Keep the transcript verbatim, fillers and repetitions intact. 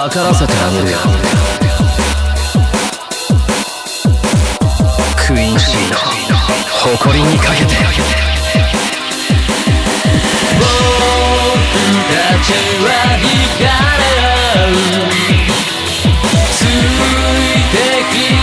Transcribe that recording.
分からせてあげるよ。クイーンシーの誇りにかけて。僕たちは惹かれ合う、ついてき